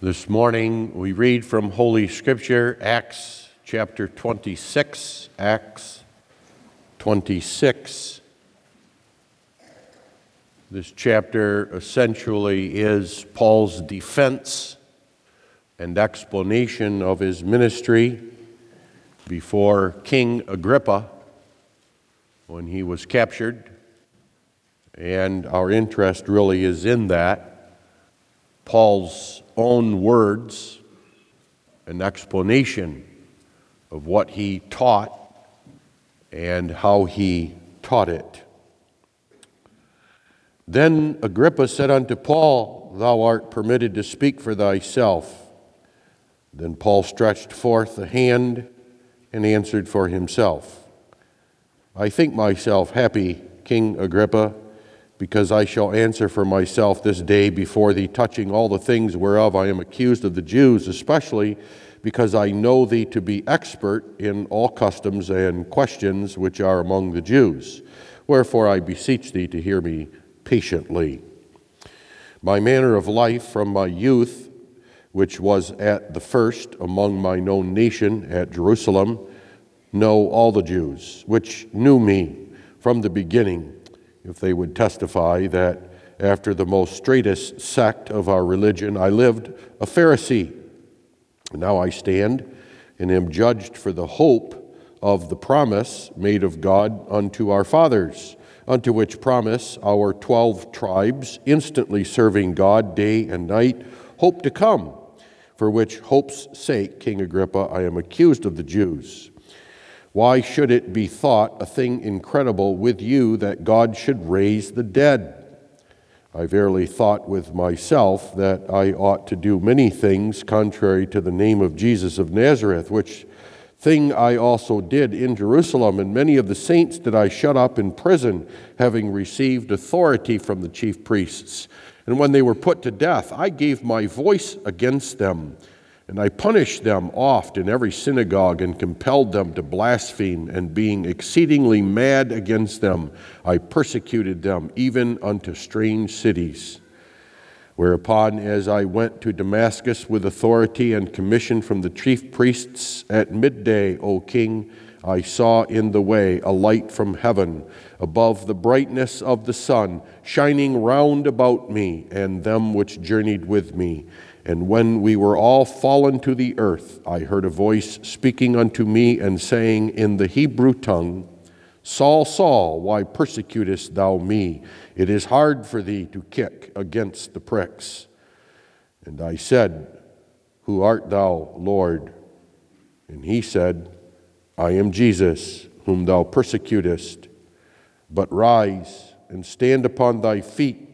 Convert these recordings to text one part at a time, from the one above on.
This morning we read from Holy Scripture, Acts chapter 26. Acts 26. This chapter essentially is Paul's defense and explanation of his ministry before King Agrippa when he was captured. And our interest really is in that. Paul's own words, an explanation of what he taught and how he taught it. Then Agrippa said unto Paul, Thou art permitted to speak for thyself. Then Paul stretched forth a hand and answered for himself. I think myself happy, King Agrippa, because I shall answer for myself this day before thee, touching all the things whereof I am accused of the Jews, especially because I know thee to be expert in all customs and questions which are among the Jews. Wherefore I beseech thee to hear me patiently. My manner of life from my youth, which was at the first among my known nation at Jerusalem, know all the Jews, which knew me from the beginning, if they would testify that after the most straitest sect of our religion I lived a Pharisee. Now I stand and am judged for the hope of the promise made of God unto our fathers, unto which promise our 12 tribes, instantly serving God day and night, hope to come, for which hope's sake, King Agrippa, I am accused of the Jews. Why should it be thought a thing incredible with you that God should raise the dead? I verily thought with myself that I ought to do many things contrary to the name of Jesus of Nazareth, which thing I also did in Jerusalem, and many of the saints did I shut up in prison, having received authority from the chief priests. And when they were put to death, I gave my voice against them. And I punished them oft in every synagogue and compelled them to blaspheme, and being exceedingly mad against them, I persecuted them even unto strange cities. Whereupon, as I went to Damascus with authority and commission from the chief priests at midday, O king, I saw in the way a light from heaven, above the brightness of the sun, shining round about me and them which journeyed with me. And when we were all fallen to the earth, I heard a voice speaking unto me and saying in the Hebrew tongue, Saul, Saul, why persecutest thou me? It is hard for thee to kick against the pricks. And I said, Who art thou, Lord? And he said, I am Jesus, whom thou persecutest. But rise and stand upon thy feet,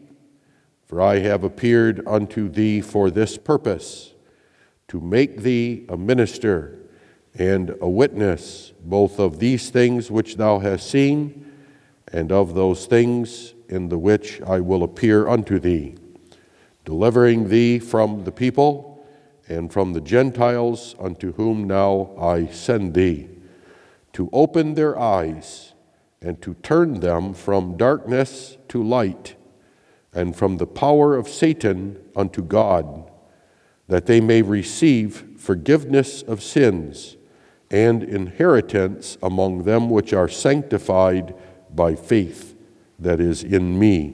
for I have appeared unto thee for this purpose, to make thee a minister and a witness, both of these things which thou hast seen, and of those things in the which I will appear unto thee, delivering thee from the people and from the Gentiles, unto whom now I send thee, to open their eyes and to turn them from darkness to light, and from the power of Satan unto God, that they may receive forgiveness of sins and inheritance among them which are sanctified by faith that is in me.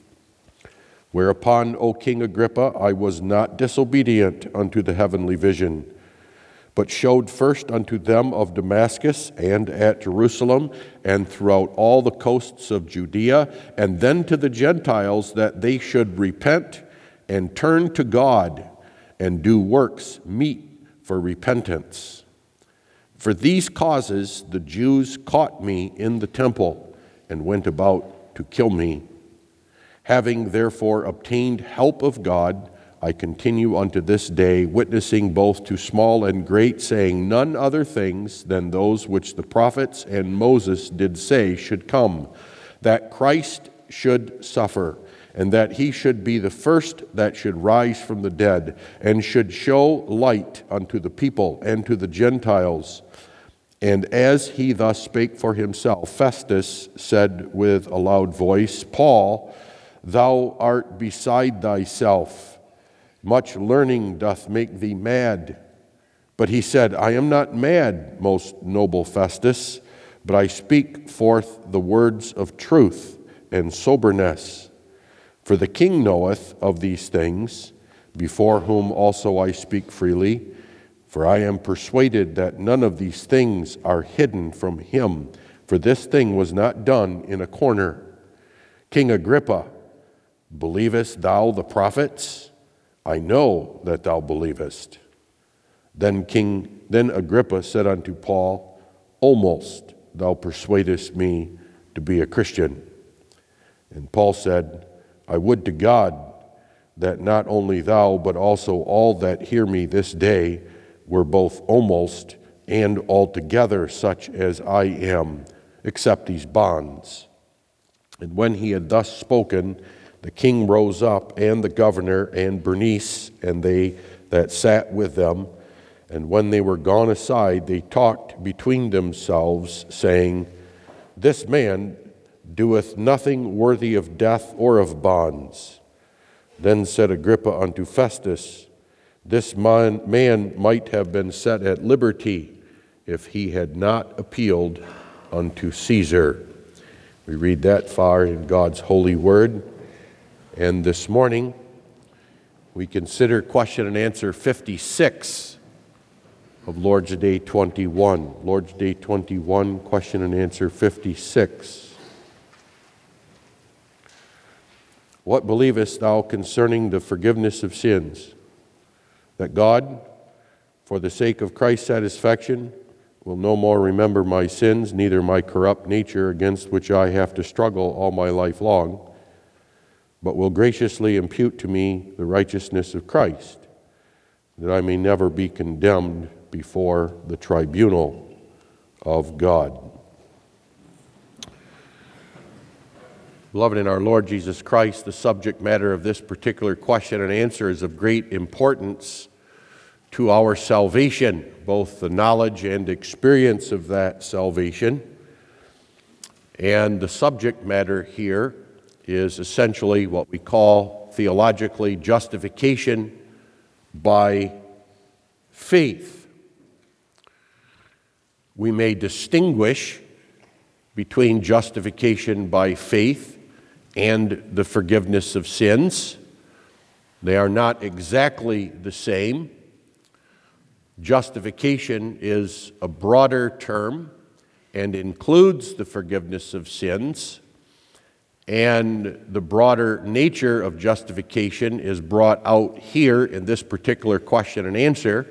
Whereupon, O King Agrippa, I was not disobedient unto the heavenly vision, but showed first unto them of Damascus and at Jerusalem and throughout all the coasts of Judea, and then to the Gentiles, that they should repent and turn to God and do works meet for repentance. For these causes the Jews caught me in the temple and went about to kill me. Having therefore obtained help of God, I continue unto this day, witnessing both to small and great, saying none other things than those which the prophets and Moses did say should come, that Christ should suffer, and that he should be the first that should rise from the dead, and should show light unto the people and to the Gentiles. And as he thus spake for himself, Festus said with a loud voice, Paul, thou art beside thyself. Much learning doth make thee mad. But he said, I am not mad, most noble Festus, but I speak forth the words of truth and soberness. For the king knoweth of these things, before whom also I speak freely. For I am persuaded that none of these things are hidden from him, for this thing was not done in a corner. King Agrippa, believest thou the prophets? I know that thou believest. Then Agrippa said unto Paul, Almost thou persuadest me to be a Christian. And Paul said, I would to God that not only thou, but also all that hear me this day were both almost and altogether such as I am, except these bonds. And when he had thus spoken, the king rose up, and the governor, and Bernice, and they that sat with them. And when they were gone aside, they talked between themselves, saying, This man doeth nothing worthy of death or of bonds. Then said Agrippa unto Festus, This man might have been set at liberty if he had not appealed unto Caesar. We read that far in God's holy word. And this morning, we consider question and answer 56 of Lord's Day 21. Lord's Day 21, question and answer 56. What believest thou concerning the forgiveness of sins? That God, for the sake of Christ's satisfaction, will no more remember my sins, neither my corrupt nature against which I have to struggle all my life long, but will graciously impute to me the righteousness of Christ, that I may never be condemned before the tribunal of God. Beloved in our Lord Jesus Christ, the subject matter of this particular question and answer is of great importance to our salvation, both the knowledge and experience of that salvation. And the subject matter here is essentially what we call theologically justification by faith. We may distinguish between justification by faith and the forgiveness of sins. They are not exactly the same. Justification is a broader term and includes the forgiveness of sins. And the broader nature of justification is brought out here in this particular question and answer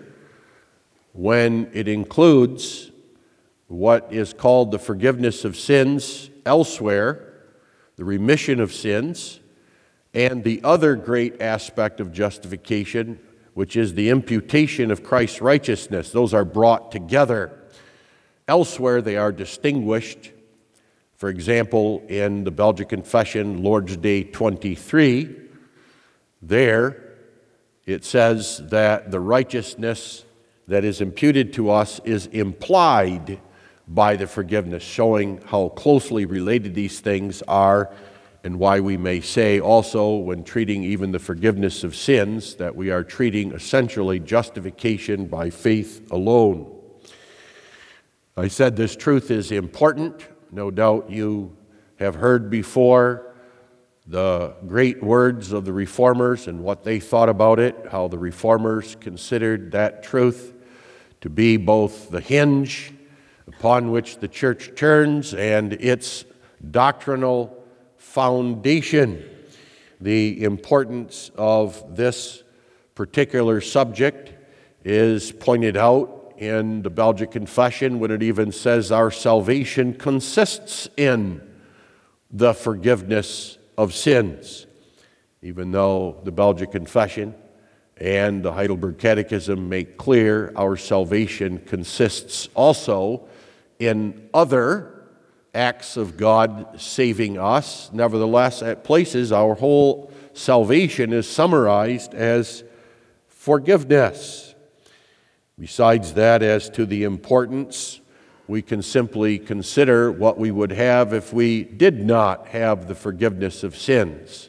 when it includes what is called the forgiveness of sins elsewhere, the remission of sins, and the other great aspect of justification, which is the imputation of Christ's righteousness. Those are brought together. Elsewhere, they are distinguished. For example, in the Belgic Confession, Lord's Day 23, there it says that the righteousness that is imputed to us is implied by the forgiveness, showing how closely related these things are, and why we may say also, when treating even the forgiveness of sins, that we are treating essentially justification by faith alone. I said this truth is important. No doubt you have heard before the great words of the Reformers and what they thought about it, how the Reformers considered that truth to be both the hinge upon which the church turns and its doctrinal foundation. The importance of this particular subject is pointed out in the Belgic Confession when it even says our salvation consists in the forgiveness of sins. Even though the Belgic Confession and the Heidelberg Catechism make clear our salvation consists also in other acts of God saving us, nevertheless, at places our whole salvation is summarized as forgiveness. Besides that, as to the importance, we can simply consider what we would have if we did not have the forgiveness of sins.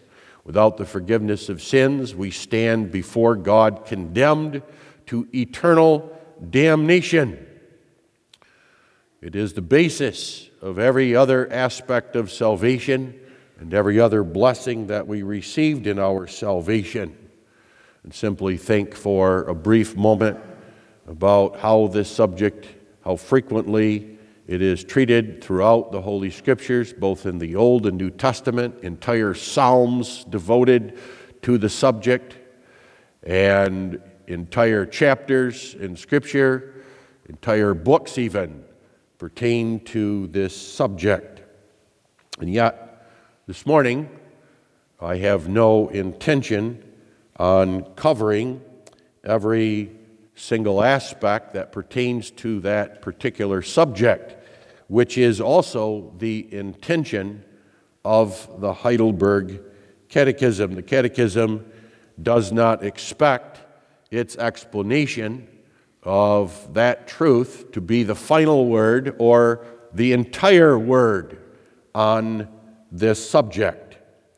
Without the forgiveness of sins, we stand before God condemned to eternal damnation. It is the basis of every other aspect of salvation and every other blessing that we received in our salvation. And simply think for a brief moment about how this subject, how frequently it is treated throughout the Holy Scriptures, both in the Old and New Testament, entire psalms devoted to the subject, and entire chapters in Scripture, entire books even, pertain to this subject. And yet, this morning, I have no intention on covering every single aspect that pertains to that particular subject, which is also the intention of the Heidelberg Catechism. The Catechism does not expect its explanation of that truth to be the final word or the entire word on this subject.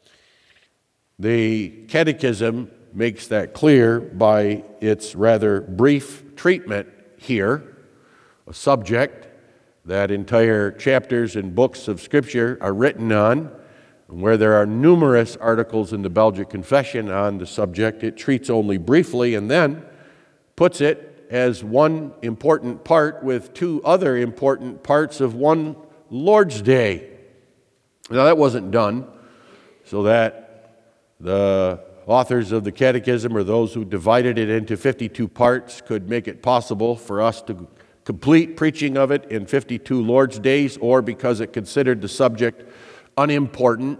The Catechism makes that clear by its rather brief treatment here, a subject that entire chapters and books of Scripture are written on, and where there are numerous articles in the Belgic Confession on the subject. It treats only briefly and then puts it as one important part with two other important parts of one Lord's Day. Now, that wasn't done so that the authors of the Catechism, or those who divided it into 52 parts, could make it possible for us to complete preaching of it in 52 Lord's Days, or because it considered the subject unimportant.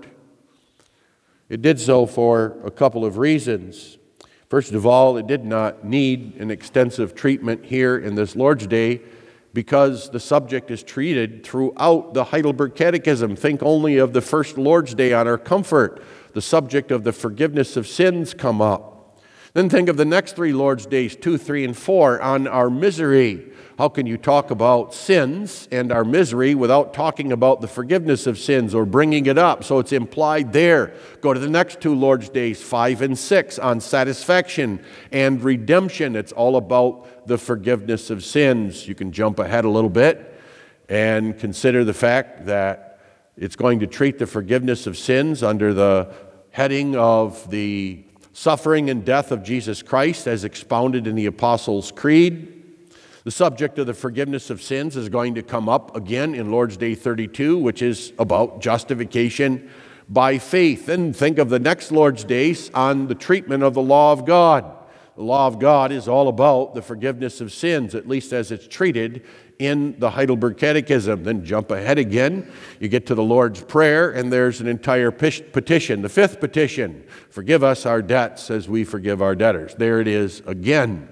It did so for a couple of reasons. First of all, it did not need an extensive treatment here in this Lord's Day because the subject is treated throughout the Heidelberg Catechism. Think only of the first Lord's Day on our comfort. The subject of the forgiveness of sins come up. Then think of the next three Lord's Days, 2, 3, and 4, on our misery. How can you talk about sins and our misery without talking about the forgiveness of sins or bringing it up? So it's implied there. Go to the next two Lord's Days, 5 and 6, on satisfaction and redemption. It's all about the forgiveness of sins. You can jump ahead a little bit and consider the fact that it's going to treat the forgiveness of sins under the heading of the suffering and death of Jesus Christ as expounded in the Apostles' Creed. The subject of the forgiveness of sins is going to come up again in Lord's Day 32, which is about justification by faith. Then think of the next Lord's Days on the treatment of the law of God. The law of God is all about the forgiveness of sins, at least as it's treated in the Heidelberg Catechism. Then jump ahead again. You get to the Lord's Prayer, and there's an entire petition. The fifth petition, forgive us our debts as we forgive our debtors. There it is again.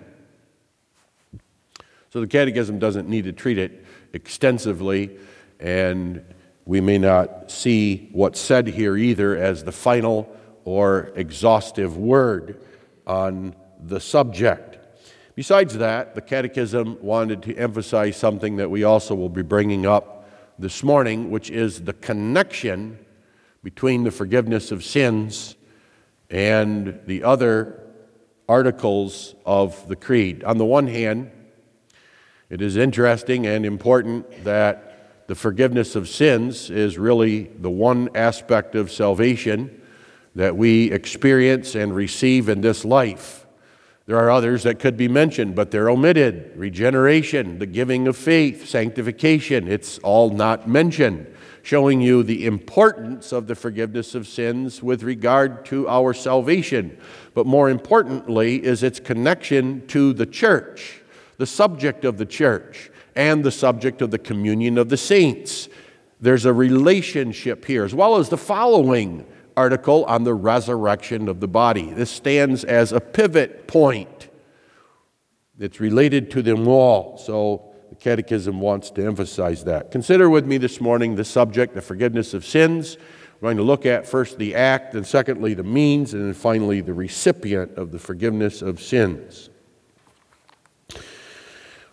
So the Catechism doesn't need to treat it extensively, and we may not see what's said here either as the final or exhaustive word on the subject. Besides that, the Catechism wanted to emphasize something that we also will be bringing up this morning, which is the connection between the forgiveness of sins and the other articles of the Creed. On the one hand, it is interesting and important that the forgiveness of sins is really the one aspect of salvation that we experience and receive in this life. There are others that could be mentioned, but they're omitted. Regeneration, the giving of faith, sanctification, it's all not mentioned, showing you the importance of the forgiveness of sins with regard to our salvation. But more importantly is its connection to the church, the subject of the church, and the subject of the communion of the saints. There's a relationship here, as well as the following article on the resurrection of the body. This stands as a pivot point. It's related to them all, so the Catechism wants to emphasize that. Consider with me this morning the subject, the forgiveness of sins. We're going to look at first the act, and secondly the means, and then finally the recipient of the forgiveness of sins.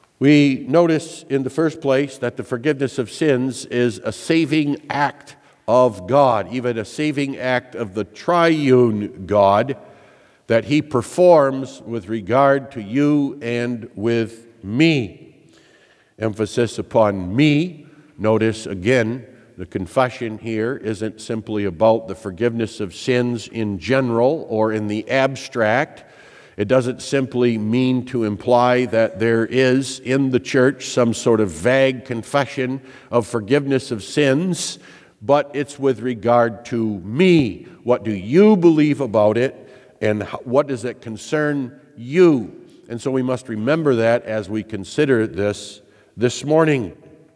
We notice in the first place that the forgiveness of sins is a saving act of God, even a saving act of the triune God that He performs with regard to you and with me. Emphasis upon me. Notice again, the confession here isn't simply about the forgiveness of sins in general or in the abstract. It doesn't simply mean to imply that there is in the church some sort of vague confession of forgiveness of sins, but it's with regard to me. What do you believe about it, and what does it concern you? And so we must remember that as we consider this morning.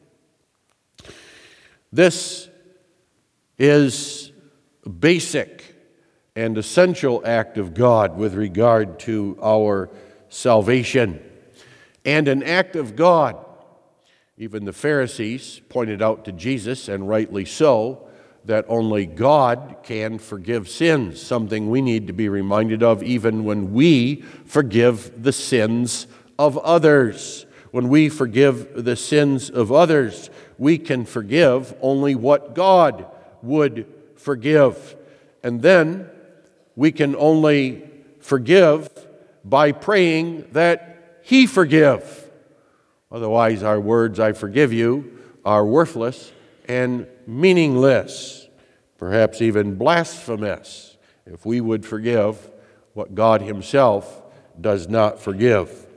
This is a basic and essential act of God with regard to our salvation, and an act of God. Even the Pharisees pointed out to Jesus, and rightly so, that only God can forgive sins, something we need to be reminded of even when we forgive the sins of others. When we forgive the sins of others, we can forgive only what God would forgive. And then we can only forgive by praying that He forgive. Otherwise, our words, I forgive you, are worthless and meaningless, perhaps even blasphemous, if we would forgive what God Himself does not forgive.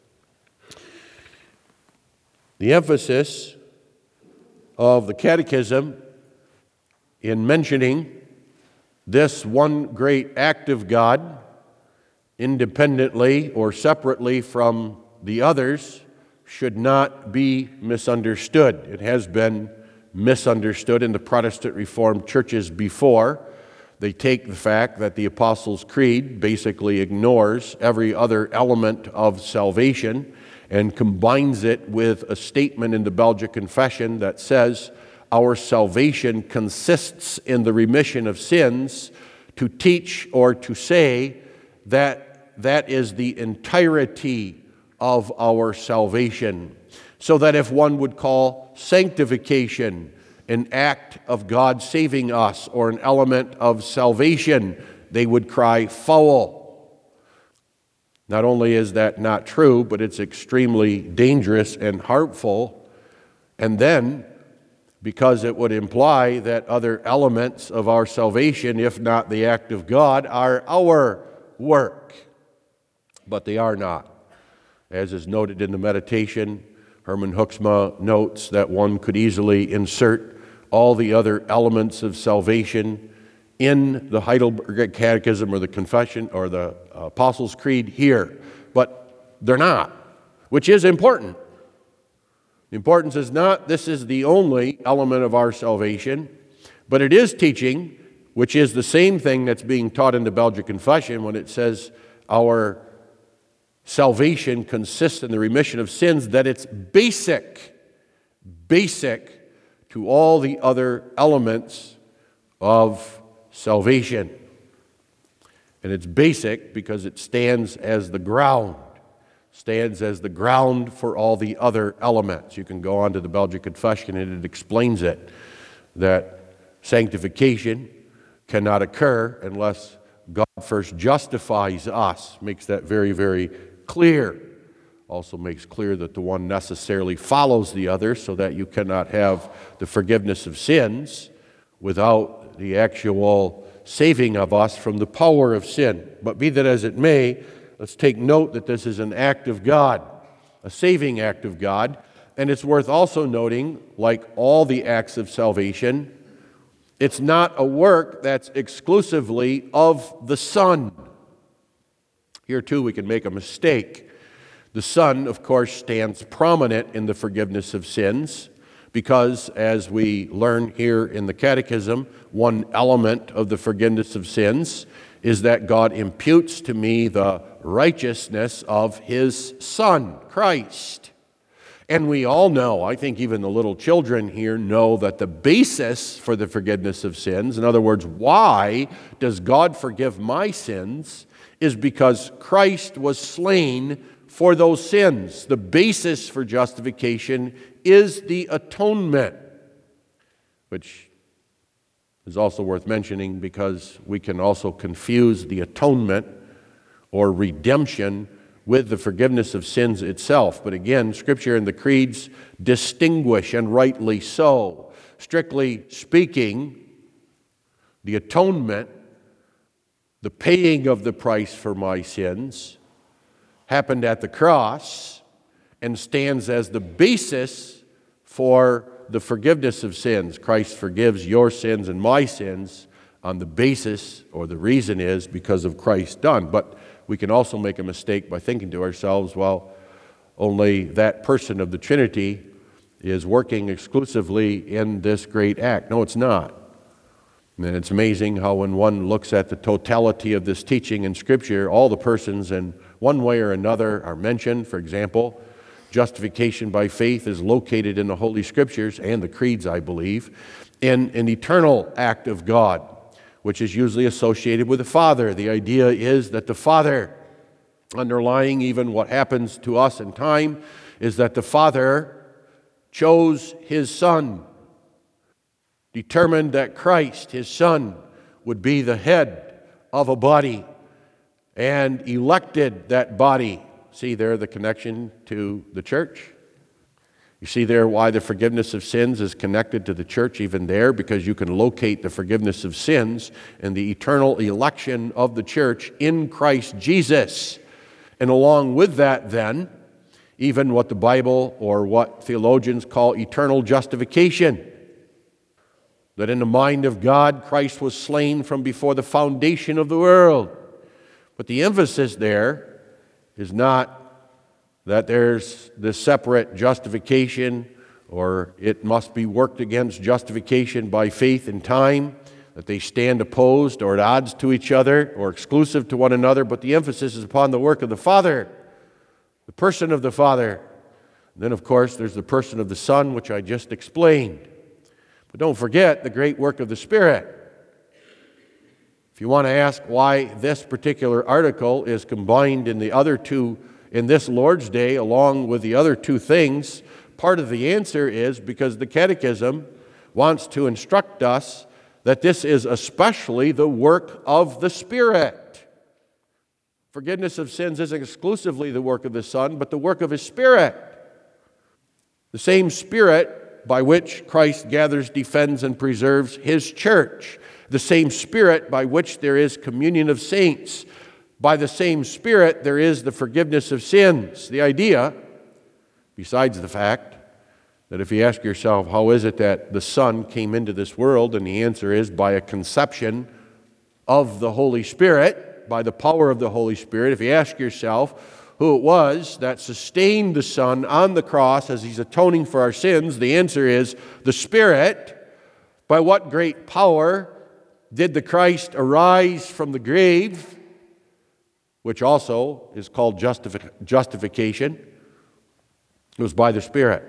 The emphasis of the Catechism in mentioning this one great act of God, independently or separately from the others, should not be misunderstood. It has been misunderstood in the Protestant Reformed churches before. They take the fact that the Apostles' Creed basically ignores every other element of salvation and combines it with a statement in the Belgic Confession that says, our salvation consists in the remission of sins, to teach or to say that that is the entirety of our salvation. So that if one would call sanctification an act of God saving us or an element of salvation, they would cry foul. Not only is that not true, but it's extremely dangerous and harmful. And then, because it would imply that other elements of our salvation, if not the act of God, are our work. But they are not. As is noted in the meditation, Herman Hoeksma notes that one could easily insert all the other elements of salvation in the Heidelberg Catechism or the Confession or the Apostles' Creed here, but they're not, which is important. The importance is not this is the only element of our salvation, but it is teaching, which is the same thing that's being taught in the Belgic Confession when it says our salvation consists in the remission of sins, that it's basic to all the other elements of salvation. And it's basic because it stands as the ground for all the other elements. You can go on to the Belgic Confession and it explains it, that sanctification cannot occur unless God first justifies us. Makes that very, very clear. Also makes clear that the one necessarily follows the other, so that you cannot have the forgiveness of sins without the actual saving of us from the power of sin. But be that as it may, let's take note that this is an act of God, a saving act of God. And it's worth also noting, like all the acts of salvation, it's not a work that's exclusively of the Son. Here too we can make a mistake. The Son, of course, stands prominent in the forgiveness of sins because, as we learn here in the Catechism, one element of the forgiveness of sins is that God imputes to me the righteousness of His Son, Christ. And we all know, I think even the little children here know, that the basis for the forgiveness of sins, in other words, why does God forgive my sins, is because Christ was slain for those sins. The basis for justification is the atonement, which is also worth mentioning because we can also confuse the atonement or redemption with the forgiveness of sins itself. But again, Scripture and the creeds distinguish, and rightly so. Strictly speaking, the atonement, the paying of the price for my sins, happened at the cross and stands as the basis for the forgiveness of sins. Christ forgives your sins and my sins on the basis, or the reason is, because of Christ's done. But we can also make a mistake by thinking to ourselves, well, only that person of the Trinity is working exclusively in this great act. No, it's not. And it's amazing how when one looks at the totality of this teaching in Scripture, all the persons in one way or another are mentioned. For example, justification by faith is located in the Holy Scriptures and the creeds, I believe, in an eternal act of God, which is usually associated with the Father. The idea is that the Father, underlying even what happens to us in time, is that the Father chose His Son, determined that Christ, His Son, would be the head of a body, and elected that body. See there the connection to the church? You see there why the forgiveness of sins is connected to the church even there, because you can locate the forgiveness of sins and the eternal election of the church in Christ Jesus. And along with that then, even what the Bible or what theologians call eternal justification. That in the mind of God, Christ was slain from before the foundation of the world. But the emphasis there is not that there's this separate justification, or it must be worked against justification by faith in time, that they stand opposed or at odds to each other or exclusive to one another, but the emphasis is upon the work of the Father, the person of the Father. And then, of course, there's the person of the Son, which I just explained. But don't forget the great work of the Spirit. If you want to ask why this particular article is combined in the other two, in this Lord's Day, along with the other two things, part of the answer is because the Catechism wants to instruct us that this is especially the work of the Spirit. Forgiveness of sins isn't exclusively the work of the Son, but the work of His Spirit. The same Spirit by which Christ gathers, defends, and preserves His church. The same Spirit by which there is communion of saints. By the same Spirit there is the forgiveness of sins. The idea, besides the fact that if you ask yourself, how is it that the Son came into this world? And the answer is by a conception of the Holy Spirit, by the power of the Holy Spirit. If you ask yourself who it was that sustained the Son on the cross as He's atoning for our sins, the answer is the Spirit. By what great power did the Christ arise from the grave, which also is called justification? It was by the Spirit.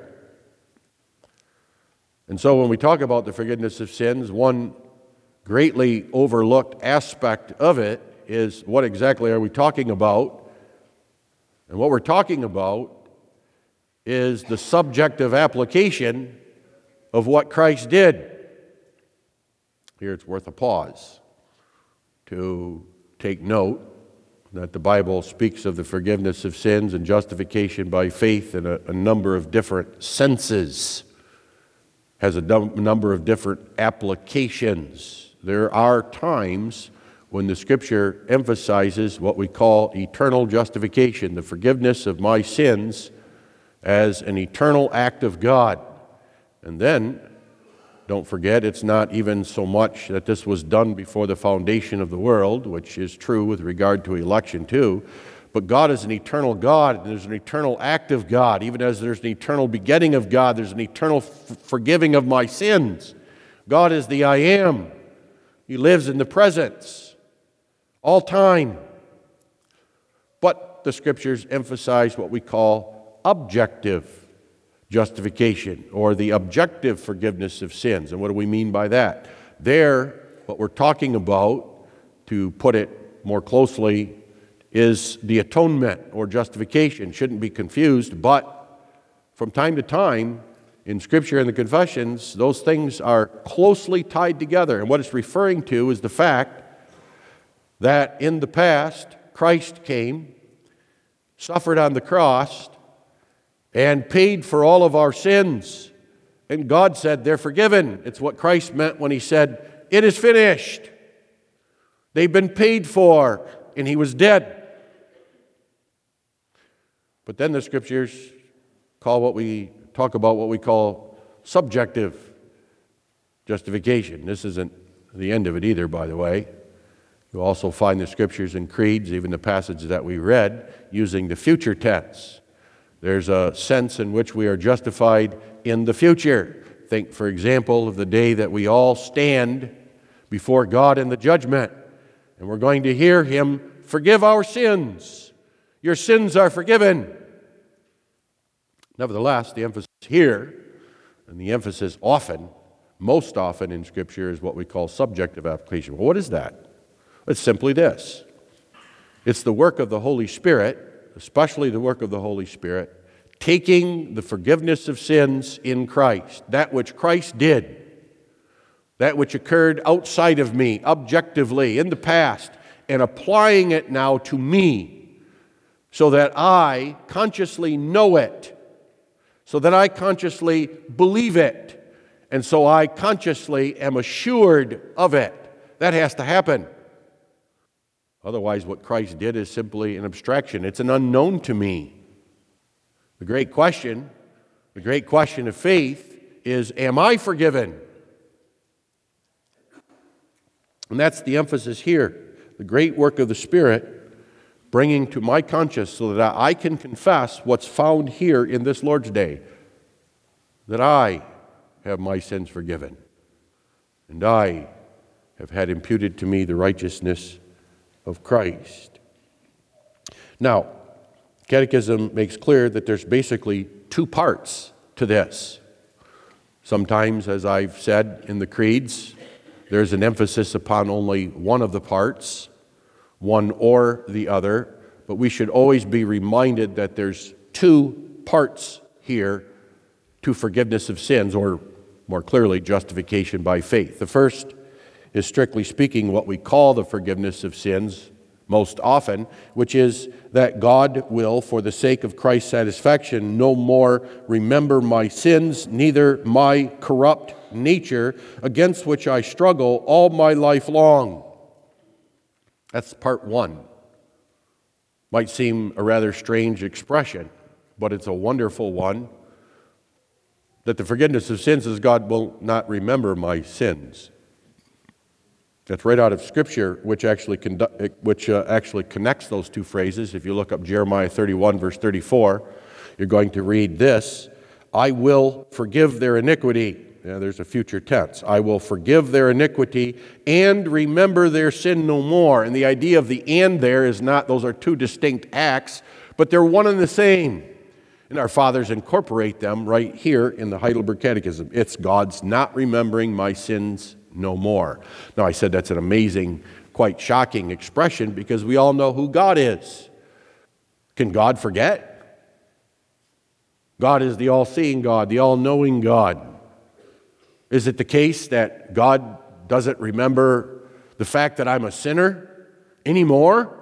And so when we talk about the forgiveness of sins, one greatly overlooked aspect of it is what exactly are we talking about? And what we're talking about is the subjective application of what Christ did. Here it's worth a pause to take note that the Bible speaks of the forgiveness of sins and justification by faith in a number of different senses, has a number of different applications. There are times when the Scripture emphasizes what we call eternal justification, the forgiveness of my sins as an eternal act of God. And then, don't forget, it's not even so much that this was done before the foundation of the world, which is true with regard to election too, but God is an eternal God, and there's an eternal act of God. Even as there's an eternal begetting of God, there's an eternal forgiving of my sins. God is the I Am. He lives in the presence, all time. But the Scriptures emphasize what we call objective justification, or the objective forgiveness of sins. And what do we mean by that? There, what we're talking about, to put it more closely, is the atonement or justification. Shouldn't be confused, but from time to time, In Scripture and the Confessions, those things are closely tied together. And what it's referring to is the fact that in the past, Christ came, suffered on the cross, and paid for all of our sins. And God said they're forgiven. It's what Christ meant when he said, "It is finished." They've been paid for, and he was dead. But then the Scriptures talk about what we call subjective justification. This isn't the end of it either, by the way. You'll also find the Scriptures and creeds, even the passage that we read, using the future tense. There's a sense in which we are justified in the future. Think, for example, of the day that we all stand before God in the judgment, and we're going to hear Him forgive our sins. Your sins are forgiven. Nevertheless, the emphasis here, and the emphasis often, most often in Scripture, is what we call subjective application. Well, what is that? It's simply this. It's the work of the Holy Spirit, especially the work of the Holy Spirit, taking the forgiveness of sins in Christ, that which Christ did, that which occurred outside of me, objectively, in the past, and applying it now to me, so that I consciously know it, so that I consciously believe it, and so I consciously am assured of it. That has to happen. Otherwise, what Christ did is simply an abstraction. It's an unknown to me. The great question of faith is, am I forgiven? And that's the emphasis here. The great work of the Spirit bringing to my conscience so that I can confess what's found here in this Lord's Day, that I have my sins forgiven, and I have had imputed to me the righteousness of Christ. Now, Catechism makes clear that there's basically two parts to this. Sometimes, as I've said in the creeds, there's an emphasis upon only one of the parts, one or the other, but we should always be reminded that there's two parts here to forgiveness of sins, or more clearly, justification by faith. The first is, strictly speaking, what we call the forgiveness of sins most often, which is that God will, for the sake of Christ's satisfaction, no more remember my sins, neither my corrupt nature against which I struggle all my life long. That's part one. Might seem a rather strange expression, but it's a wonderful one. That the forgiveness of sins is God will not remember my sins. That's right out of Scripture, which actually connects those two phrases. If you look up Jeremiah 31, verse 34, you're going to read this: I will forgive their iniquity. Yeah, there's a future tense. I will forgive their iniquity and remember their sin no more. And the idea of the "and" there is not, those are two distinct acts, but they're one and the same. And our fathers incorporate them right here in the Heidelberg Catechism. It's God's not remembering my sins no more. Now, I said that's an amazing, quite shocking expression because we all know who God is. Can God forget? God is the all-seeing God, the all-knowing God. Is it the case that God doesn't remember the fact that I'm a sinner anymore?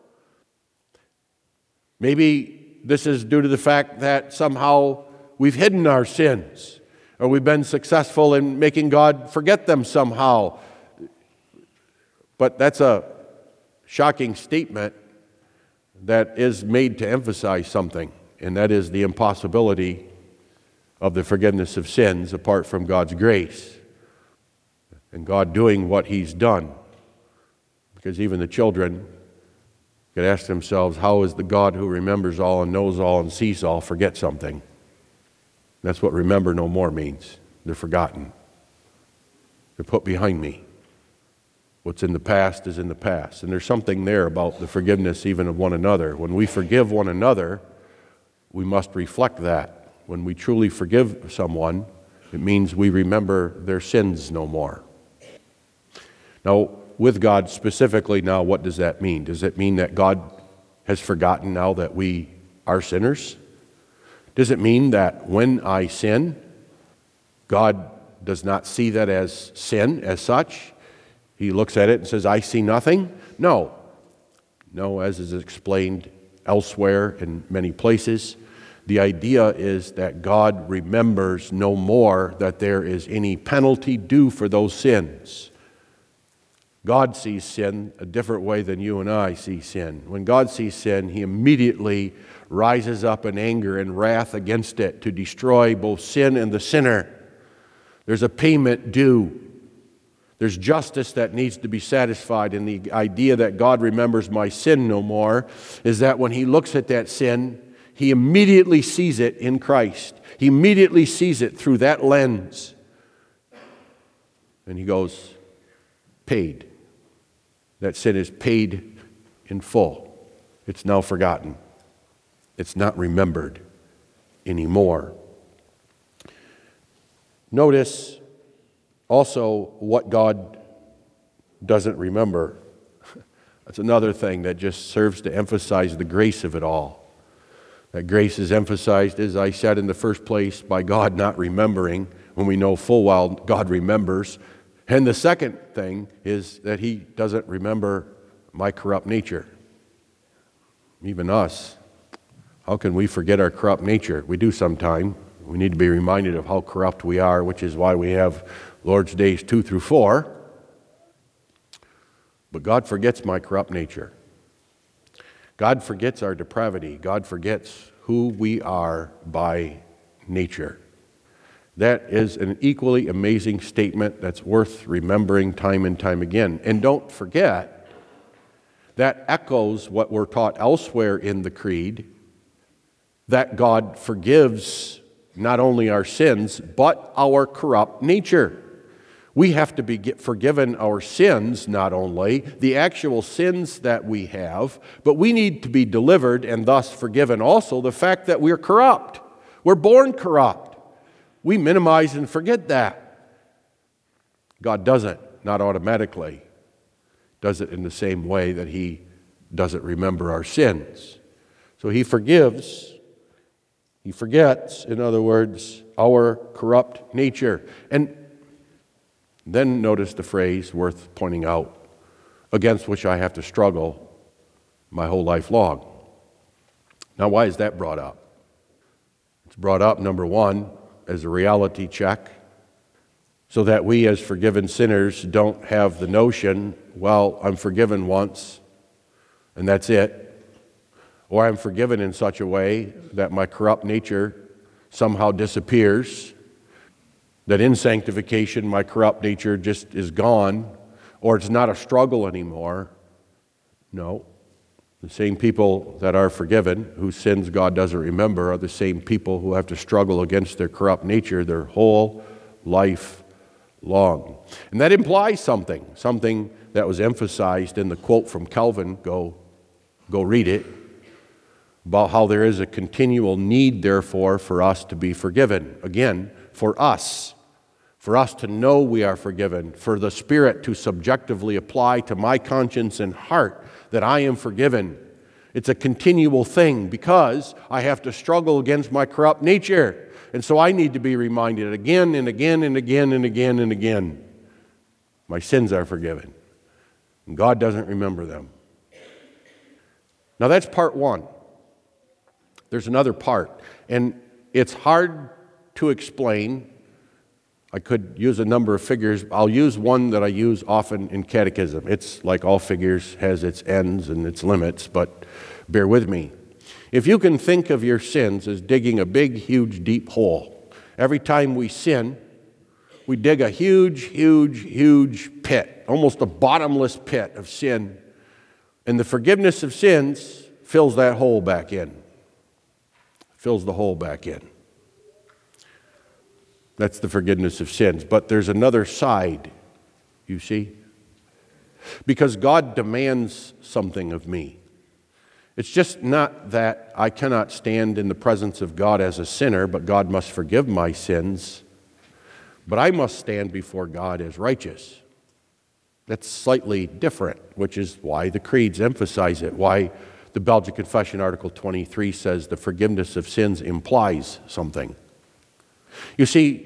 Maybe this is due to the fact that somehow we've hidden our sins, or we've been successful in making God forget them somehow. But that's a shocking statement that is made to emphasize something, and that is the impossibility of the forgiveness of sins apart from God's grace and God doing what He's done. Because even the children could ask themselves, how is the God who remembers all and knows all and sees all forget something? That's what remember no more means. They're forgotten. They're put behind me. What's in the past is in the past. And there's something there about the forgiveness even of one another. When we forgive one another, we must reflect that. When we truly forgive someone, it means we remember their sins no more. Now, with God specifically now, what does that mean? Does it mean that God has forgotten now that we are sinners? Does it mean that when I sin, God does not see that as sin as such. He looks at it and says, I see nothing. No, as is explained elsewhere in many places, the idea is that God remembers no more that there is any penalty due for those sins. God sees sin a different way than you and I see sin. When God sees sin, He immediately rises up in anger and wrath against it to destroy both sin and the sinner. There's a payment due. There's justice that needs to be satisfied, and the idea that God remembers my sin no more is that when He looks at that sin, He immediately sees it in Christ. He immediately sees it through that lens. And He goes, paid. That sin is paid in full. It's now forgotten. It's not remembered anymore. Notice also what God doesn't remember. That's another thing that just serves to emphasize the grace of it all. That grace is emphasized, as I said in the first place, by God not remembering, when we know full well God remembers. And the second thing is that He doesn't remember my corrupt nature. Even us. How can we forget our corrupt nature? We do sometime. We need to be reminded of how corrupt we are, which is why we have Lord's Days 2 through 4. But God forgets my corrupt nature. God forgets our depravity. God forgets who we are by nature. That is an equally amazing statement that's worth remembering time and time again. And don't forget, that echoes what we're taught elsewhere in the Creed, that God forgives not only our sins, but our corrupt nature. We have to be forgiven our sins, not only the actual sins that we have, but we need to be delivered and thus forgiven also the fact that we're corrupt. We're born corrupt. We minimize and forget that. God doesn't, not automatically. Does it in the same way that He doesn't remember our sins. So He forgives. He forgets, in other words, our corrupt nature. And then notice the phrase worth pointing out, against which I have to struggle my whole life long. Now, why is that brought up? It's brought up, number one, as a reality check, so that we as forgiven sinners don't have the notion, well, I'm forgiven once, and that's it. Or I'm forgiven in such a way that my corrupt nature somehow disappears, that in sanctification my corrupt nature just is gone, or it's not a struggle anymore. No. The same people that are forgiven, whose sins God doesn't remember, are the same people who have to struggle against their corrupt nature their whole life long. And that implies something that was emphasized in the quote from Calvin, go read it, about how there is a continual need, therefore, for us to be forgiven. Again, for us to know we are forgiven, for the Spirit to subjectively apply to my conscience and heart that I am forgiven. It's a continual thing because I have to struggle against my corrupt nature. And so I need to be reminded again and again and again and again and again. My sins are forgiven. And God doesn't remember them. Now that's part one. There's another part. And it's hard to explain. I could use a number of figures. I'll use one that I use often in catechism. It's like all figures, has its ends and its limits, but bear with me. If you can think of your sins as digging a big, huge, deep hole, every time we sin, we dig a huge, huge, huge pit, almost a bottomless pit of sin, and the forgiveness of sins fills that hole back in, fills the hole back in. That's the forgiveness of sins. But there's another side, you see, because God demands something of me. It's just not that I cannot stand in the presence of God as a sinner, but God must forgive my sins, but I must stand before God as righteous. That's slightly different, which is why the creeds emphasize it, why the Belgian Confession, Article 23, says the forgiveness of sins implies something. You see,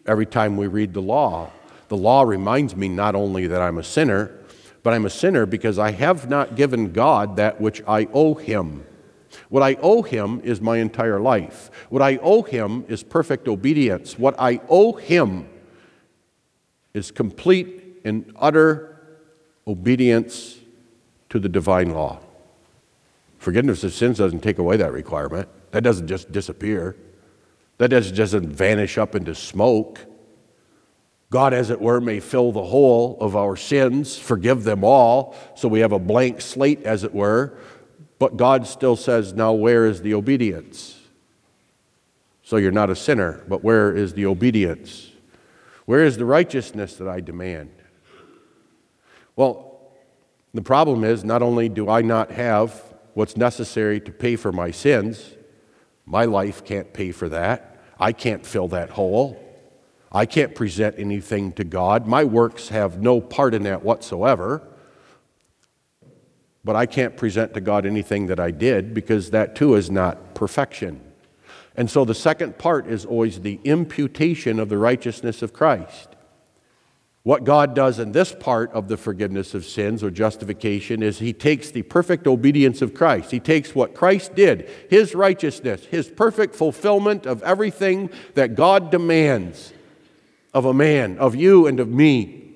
every time we read the law reminds me not only that I'm a sinner, but I'm a sinner because I have not given God that which I owe Him. What I owe Him is my entire life. What I owe Him is perfect obedience. What I owe Him is complete and utter obedience to the divine law. Forgiveness of sins doesn't take away that requirement. That doesn't just disappear. That doesn't vanish up into smoke. God, as it were, may fill the hole of our sins, forgive them all, so we have a blank slate, as it were. But God still says, now where is the obedience? So you're not a sinner, but where is the obedience? Where is the righteousness that I demand? Well, the problem is, not only do I not have what's necessary to pay for my sins, my life can't pay for that. I can't fill that hole. I can't present anything to God. My works have no part in that whatsoever. But I can't present to God anything that I did, because that too is not perfection. And so the second part is always the imputation of the righteousness of Christ. What God does in this part of the forgiveness of sins or justification is He takes the perfect obedience of Christ. He takes what Christ did, His righteousness, His perfect fulfillment of everything that God demands of a man, of you and of me.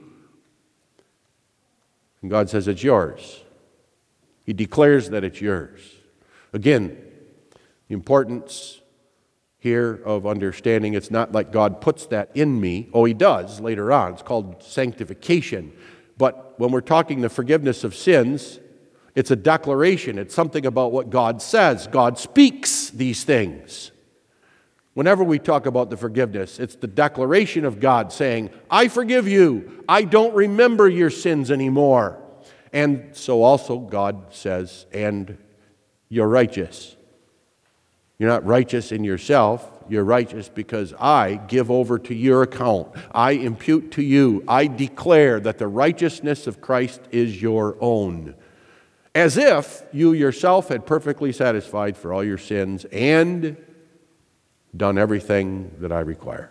And God says it's yours. He declares that it's yours. Again, the importance here of understanding it's not like God puts that in me. Oh, He does later on. It's called sanctification. But when we're talking the forgiveness of sins, it's a declaration. It's something about what God says. God speaks these things. Whenever we talk about the forgiveness, it's the declaration of God saying, I forgive you. I don't remember your sins anymore. And so also God says, and you're righteous. You're not righteous in yourself. You're righteous because I give over to your account. I impute to you. I declare that the righteousness of Christ is your own. As if you yourself had perfectly satisfied for all your sins and done everything that I require.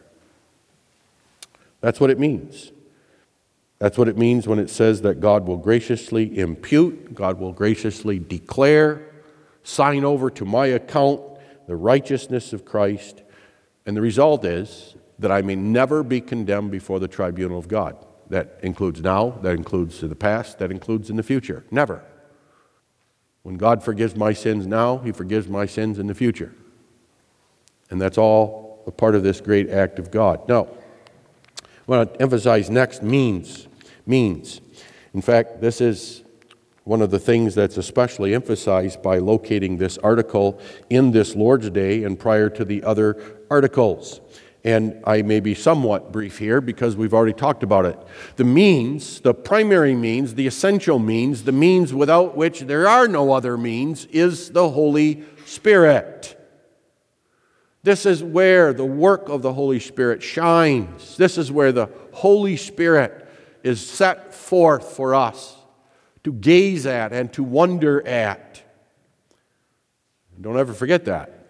That's what it means. That's what it means when it says that God will graciously impute, God will graciously declare, sign over to my account the righteousness of Christ. And the result is that I may never be condemned before the tribunal of God. That includes now, that includes in the past, that includes in the future. Never. When God forgives my sins now, He forgives my sins in the future. And that's all a part of this great act of God. Now, what I want to emphasize next means. In fact, this is one of the things that's especially emphasized by locating this article in this Lord's Day and prior to the other articles. And I may be somewhat brief here because we've already talked about it. The means, the primary means, the essential means, the means without which there are no other means, is the Holy Spirit. This is where the work of the Holy Spirit shines. This is where the Holy Spirit is set forth for us to gaze at and to wonder at. Don't ever forget that.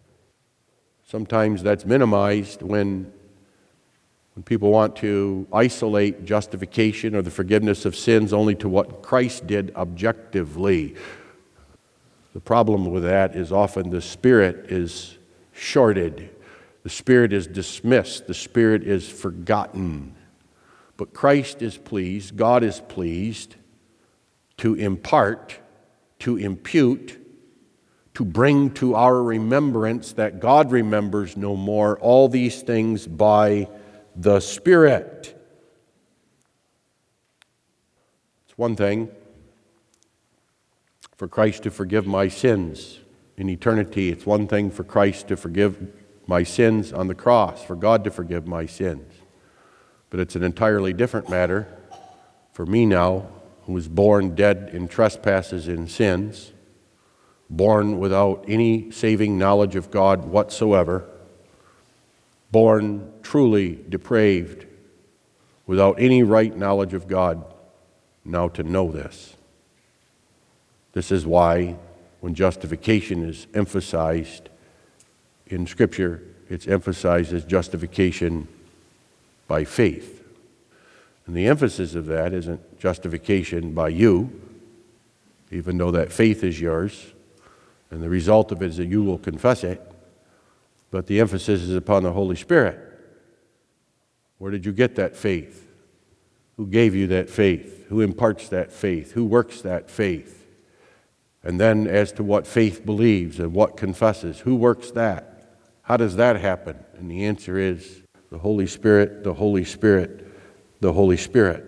Sometimes that's minimized when people want to isolate justification or the forgiveness of sins only to what Christ did objectively. The problem with that is often the Spirit is shorted. The Spirit is dismissed. The Spirit is forgotten. But Christ is pleased, God is pleased to impart, to impute, to bring to our remembrance that God remembers no more all these things by the Spirit. It's one thing for Christ to forgive my sins in eternity. It's one thing for Christ to forgive my sins on the cross, for God to forgive my sins. But it's an entirely different matter for me now, who was born dead in trespasses and sins, born without any saving knowledge of God whatsoever, born truly depraved, without any right knowledge of God, now to know this. This is why when justification is emphasized in Scripture, it's emphasized as justification by faith. And the emphasis of that isn't justification by you, even though that faith is yours, and the result of it is that you will confess it, but the emphasis is upon the Holy Spirit. Where did you get that faith? Who gave you that faith? Who imparts that faith? Who works that faith? And then as to what faith believes and what confesses, who works that? How does that happen? And the answer is the Holy Spirit, the Holy Spirit, the Holy Spirit.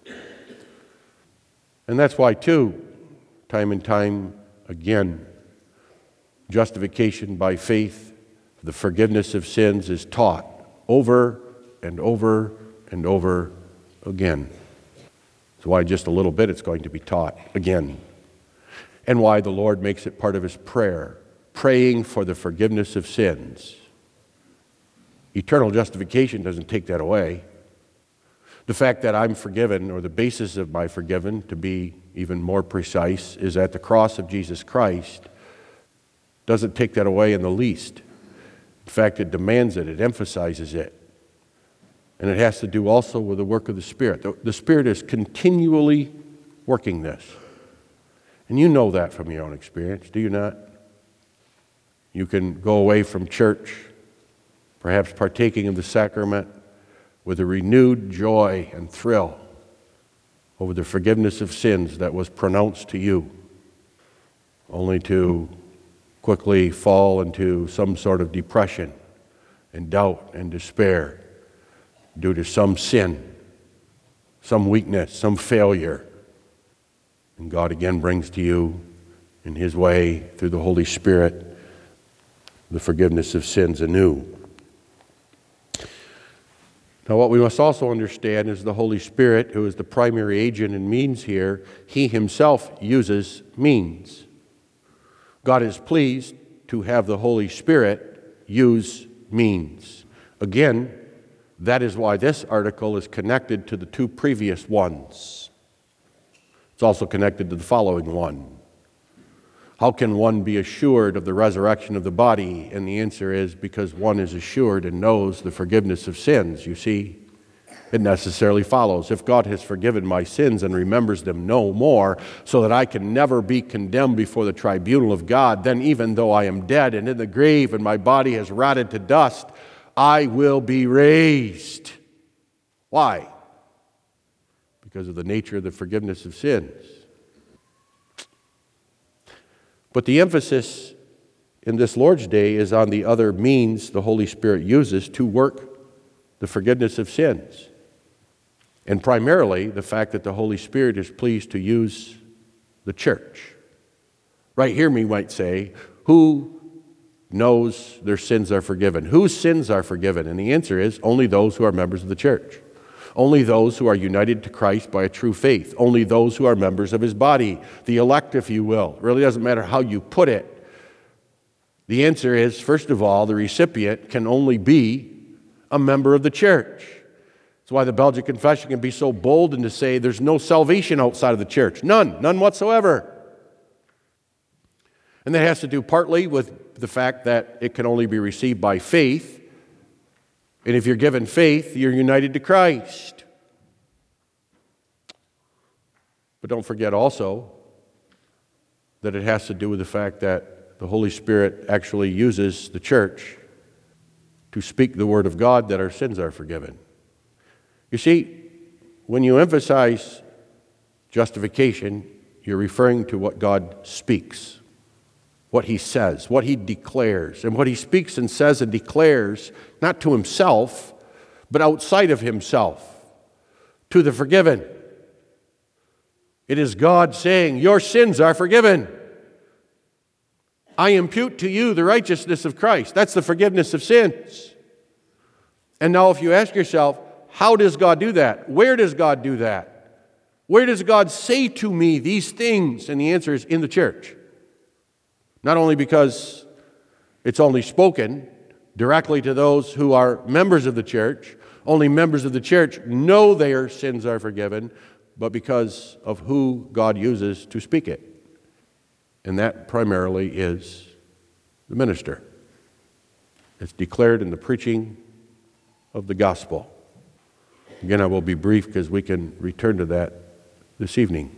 And that's why, too, time and time again, justification by faith, the forgiveness of sins is taught over and over and over again. That's why just a little bit it's going to be taught again. And why the Lord makes it part of His prayer, praying for the forgiveness of sins. Eternal justification doesn't take that away. The fact that I'm forgiven, or the basis of my forgiven, to be even more precise, is at the cross of Jesus Christ, doesn't take that away in the least. In fact, it demands it, it emphasizes it. And it has to do also with the work of the Spirit. The Spirit is continually working this. And you know that from your own experience, do you not? You can go away from church, perhaps partaking of the sacrament, with a renewed joy and thrill over the forgiveness of sins that was pronounced to you, only to quickly fall into some sort of depression and doubt and despair due to some sin, some weakness, some failure. And God again brings to you, in His way, through the Holy Spirit, the forgiveness of sins anew. Now, what we must also understand is the Holy Spirit, who is the primary agent and means here, He Himself uses means. God is pleased to have the Holy Spirit use means. Again, that is why this article is connected to the two previous ones. It's also connected to the following one. How can one be assured of the resurrection of the body? And the answer is because one is assured and knows the forgiveness of sins. You see, it necessarily follows. If God has forgiven my sins and remembers them no more, so that I can never be condemned before the tribunal of God, then even though I am dead and in the grave and my body has rotted to dust, I will be raised. Why? Because of the nature of the forgiveness of sins. But the emphasis in this Lord's Day is on the other means the Holy Spirit uses to work the forgiveness of sins. And primarily the fact that the Holy Spirit is pleased to use the church. Right here we might say, who knows their sins are forgiven? Whose sins are forgiven? And the answer is only those who are members of the church. Only those who are united to Christ by a true faith. Only those who are members of His body. The elect, if you will. It really doesn't matter how you put it. The answer is, first of all, the recipient can only be a member of the church. That's why the Belgian Confession can be so bold and to say there's no salvation outside of the church. None whatsoever. And that has to do partly with the fact that it can only be received by faith. And if you're given faith, you're united to Christ. But don't forget also that it has to do with the fact that the Holy Spirit actually uses the church to speak the word of God that our sins are forgiven. You see, when you emphasize justification, you're referring to what God speaks, what He says, what He declares. And what He speaks and says and declares, not to Himself, but outside of Himself, to the forgiven. It is God saying, your sins are forgiven. I impute to you the righteousness of Christ. That's the forgiveness of sins. And now if you ask yourself, how does God do that? Where does God do that? Where does God say to me these things? And the answer is in the church. Not only because it's only spoken directly to those who are members of the church, only members of the church know their sins are forgiven, but because of who God uses to speak it. And that primarily is the minister. It's declared in the preaching of the gospel. Again, I will be brief because we can return to that this evening.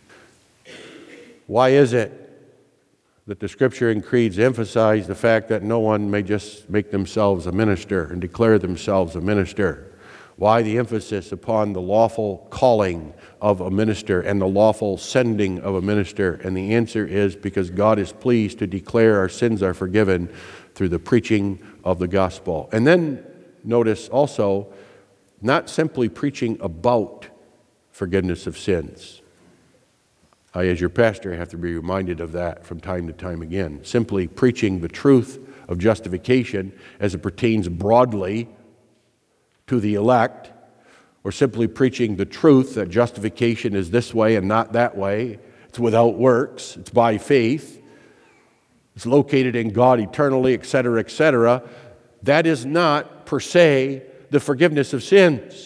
Why is it that the Scripture and creeds emphasize the fact that no one may just make themselves a minister and declare themselves a minister? Why the emphasis upon the lawful calling of a minister and the lawful sending of a minister? And the answer is because God is pleased to declare our sins are forgiven through the preaching of the gospel. And then notice also, not simply preaching about forgiveness of sins. I, as your pastor, have to be reminded of that from time to time again. Simply preaching the truth of justification as it pertains broadly to the elect, or simply preaching the truth that justification is this way and not that way. It's without works, it's by faith, it's located in God eternally, etc., etc. That is not, per se, the forgiveness of sins.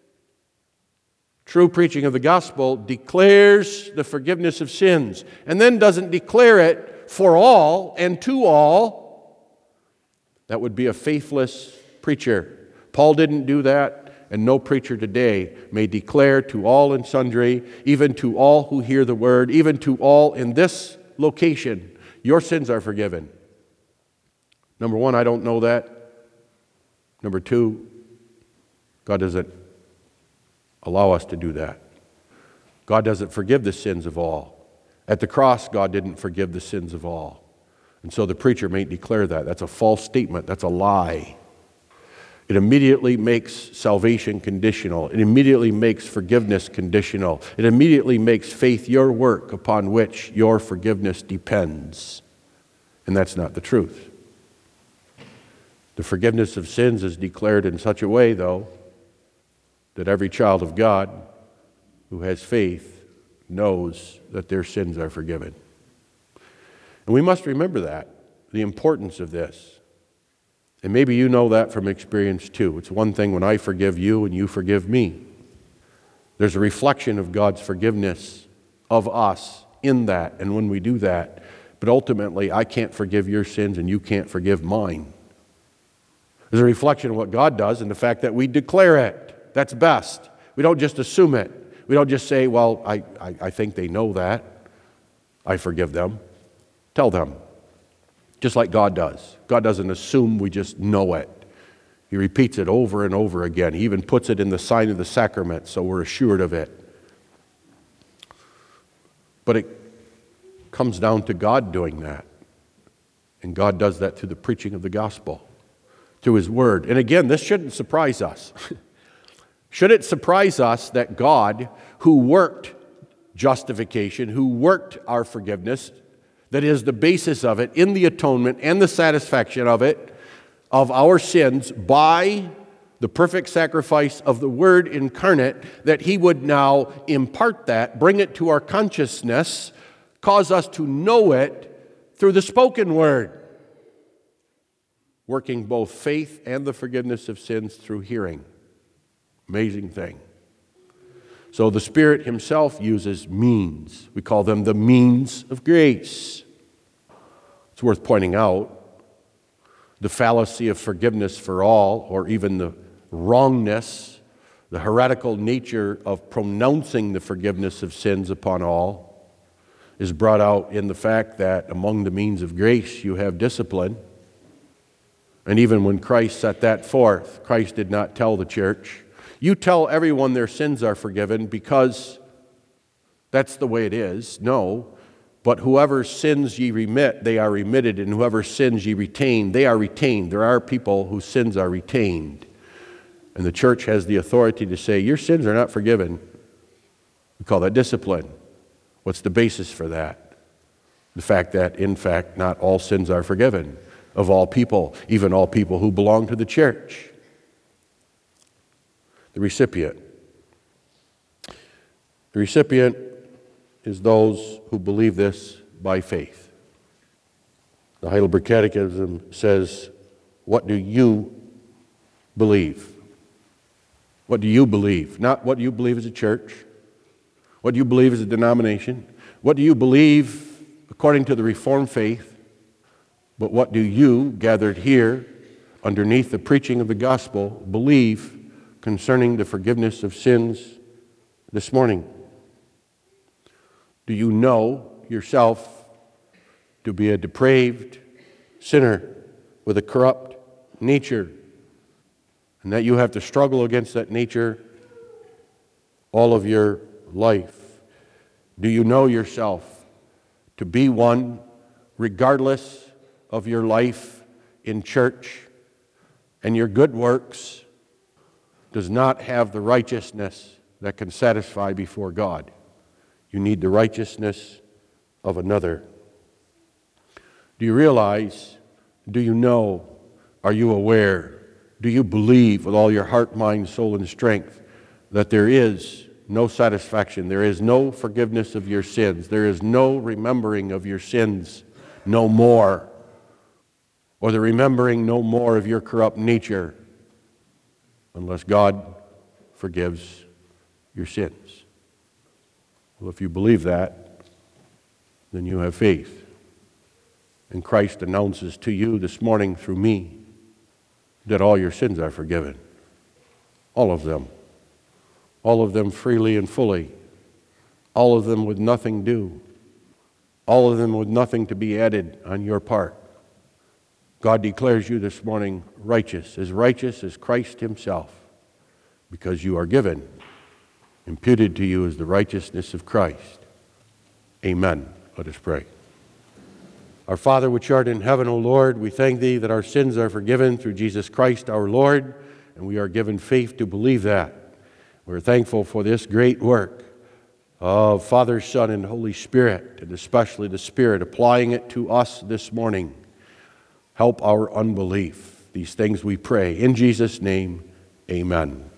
True preaching of the gospel declares the forgiveness of sins, and then doesn't declare it for all and to all. That would be a faithless preacher. Paul didn't do that, and no preacher today may declare to all and sundry, even to all who hear the word, even to all in this location, your sins are forgiven. Number one, I don't know that. Number two, God doesn't allow us to do that. God doesn't forgive the sins of all. At the cross, God didn't forgive the sins of all. And so the preacher may declare that. That's a false statement. That's a lie. It immediately makes salvation conditional. It immediately makes forgiveness conditional. It immediately makes faith your work upon which your forgiveness depends. And that's not the truth. The forgiveness of sins is declared in such a way, though, that every child of God who has faith knows that their sins are forgiven. And we must remember that, the importance of this. And maybe you know that from experience too. It's one thing when I forgive you and you forgive me. There's a reflection of God's forgiveness of us in that, and when we do that, but ultimately I can't forgive your sins and you can't forgive mine. There's a reflection of what God does and the fact that we declare it. That's best. We don't just assume it. We don't just say, well, I think they know that. I forgive them. Tell them. Just like God does. God doesn't assume we just know it. He repeats it over and over again. He even puts it in the sign of the sacrament so we're assured of it. But it comes down to God doing that. And God does that through the preaching of the gospel, through His Word. And again, this shouldn't surprise us. Should it surprise us that God, who worked justification, who worked our forgiveness, that is the basis of it, in the atonement and the satisfaction of it, of our sins, by the perfect sacrifice of the Word incarnate, that He would now impart that, bring it to our consciousness, cause us to know it through the spoken Word, working both faith and the forgiveness of sins through hearing. Amazing thing. So the Spirit Himself uses means. We call them the means of grace. It's worth pointing out the fallacy of forgiveness for all, or even the wrongness, the heretical nature of pronouncing the forgiveness of sins upon all, is brought out in the fact that among the means of grace you have discipline. And even when Christ set that forth, Christ did not tell the church, you tell everyone their sins are forgiven because that's the way it is. No, but whoever sins ye remit, they are remitted, and whoever sins ye retain, they are retained. There are people whose sins are retained. And the church has the authority to say, your sins are not forgiven. We call that discipline. What's the basis for that? The fact that, in fact, not all sins are forgiven of all people, even all people who belong to the church. The recipient. The recipient is those who believe this by faith. The Heidelberg Catechism says, what do you believe? What do you believe? Not what do you believe as a church? What do you believe as a denomination? What do you believe according to the Reformed faith? But what do you, gathered here underneath the preaching of the gospel, believe concerning the forgiveness of sins this morning? Do you know yourself to be a depraved sinner with a corrupt nature, and that you have to struggle against that nature all of your life? Do you know yourself to be one, regardless of your life in church and your good works, does not have the righteousness that can satisfy before God? You need the righteousness of another. Do you realize, do you know, are you aware, do you believe with all your heart, mind, soul, and strength that there is no satisfaction, there is no forgiveness of your sins, there is no remembering of your sins no more, or the remembering no more of your corrupt nature, unless God forgives your sins? Well, if you believe that, then you have faith. And Christ announces to you this morning through me that all your sins are forgiven. All of them. All of them freely and fully. All of them with nothing due. All of them with nothing to be added on your part. God declares you this morning righteous as Christ himself, because you are given, imputed to you as the righteousness of Christ. Amen. Let us pray. Our Father which art in heaven, O Lord, we thank thee that our sins are forgiven through Jesus Christ our Lord, and we are given faith to believe that. We're thankful for this great work of Father, Son, and Holy Spirit, and especially the Spirit applying it to us this morning. Help our unbelief. These things we pray. In Jesus' name, amen.